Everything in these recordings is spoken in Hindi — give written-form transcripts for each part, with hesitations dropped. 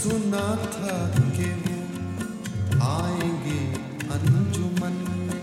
सुना था कि वो आएंगे अंजुमन में,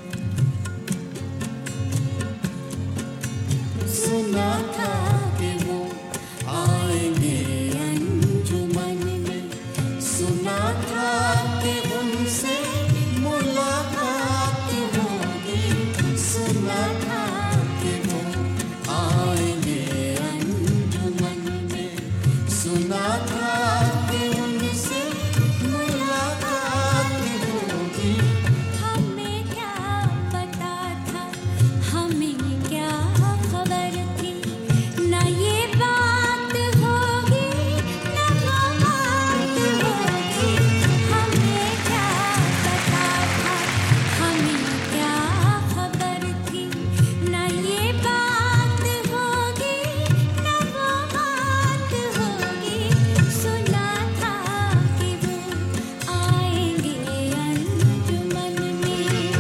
सुना था कि वो आएंगे अंजुमन में, सुना था कि उनसे मुलाकात होगी, सुना था कि वो आएंगे अंजुमन में, सुना था कि उनसे मुलाकात होगी। हमें क्या पता था, हमें क्या खबर थी, न ये बात होगी न वो बात होगी। हमें क्या पता था, हमें क्या खबर थी, न ये बात होगी न वो बात होगी। सुना था कि वो आएंगे अंजुमन में।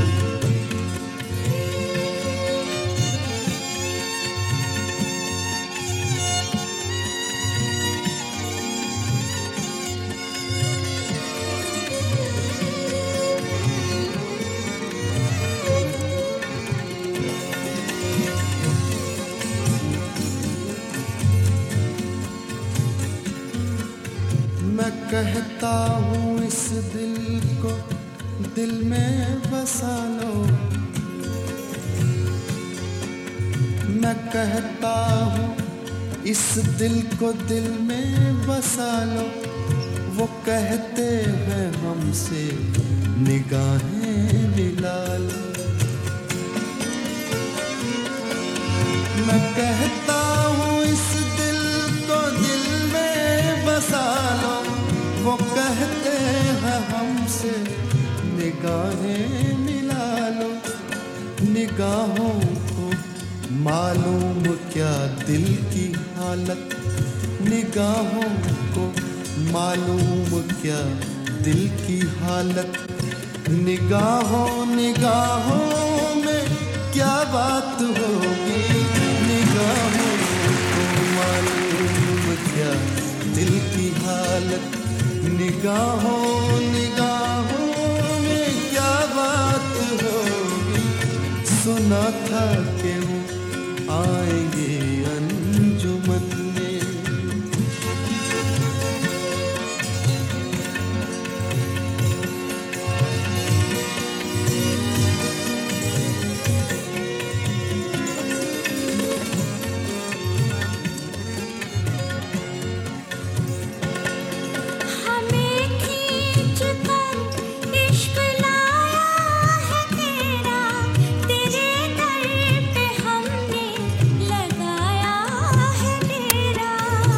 मैं कहता हूँ इस दिल को दिल में बसा लो, मैं कहता हूँ इस दिल को दिल में बसा लो। वो कहते हैं हमसे निगाहें मिला लो, मैं कहता हूँ इस दिल को दिल में बसा लो। वो कहते हैं हमसे निगाहें मिला लो। निगाहों को मालूम क्या दिल की हालत, निगाहों को मालूम क्या दिल की हालत। निगाहों निगाहों में क्या बात होगी, निगाहों को मालूम क्या दिल की हालत। निगाहों निगाहों में क्या बात होगी। सुना था कि वो आएंगे अंजुमन में। हमें खींच कर इश्क लाया है तेरा, तेरे दर पे हमने लगाया है डेरा।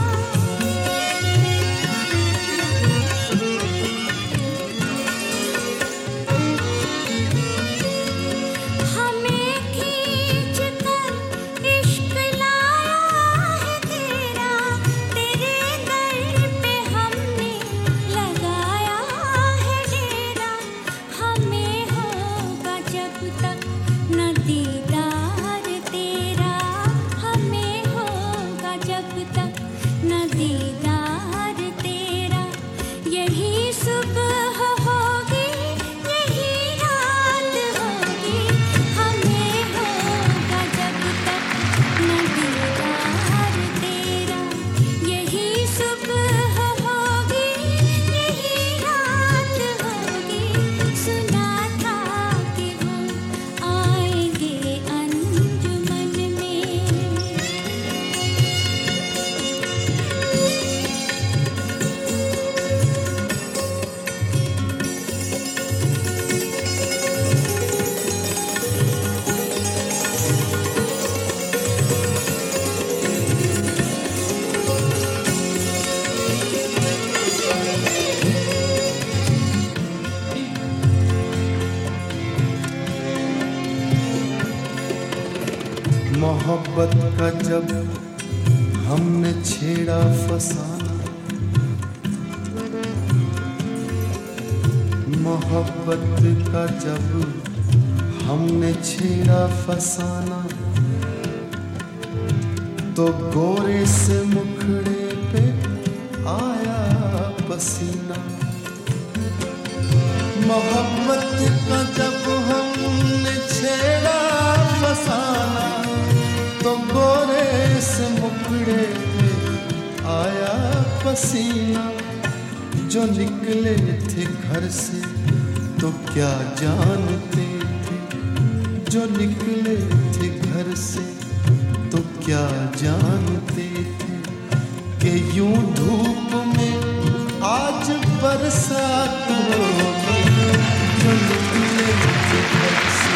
हमें खींच कर इश्क लाया है तेरा, तेरे दर पे हमने लगाया है डेरा। हमें होगा जब तक न दीदार तेरा, हमें होगा जब तक न दीदार तेरा। यही सुबह होगी यही रात होगी, हमें होगा जब तक न दीदार तेरा। यही सुबह होगी यही रात होगी। सुना था कि वो आएंगे अंजुमन में। मोहब्बत का जब हमने छेड़ा फसाना, मोहब्बत का जब हमने छेड़ा फसाना, तो गोरे से मुखड़े पे आया पसीना। मोहब्बत का जब हमने छेड़ा फसाना, तो गोरे से मुखड़े पे आया पसीना। जो निकले थे घर से तो क्या जानते थे, जो निकले थे घर से तो क्या जानते थे, कि यूं धूप में आज बरसात होगी। जो निकले थे घर से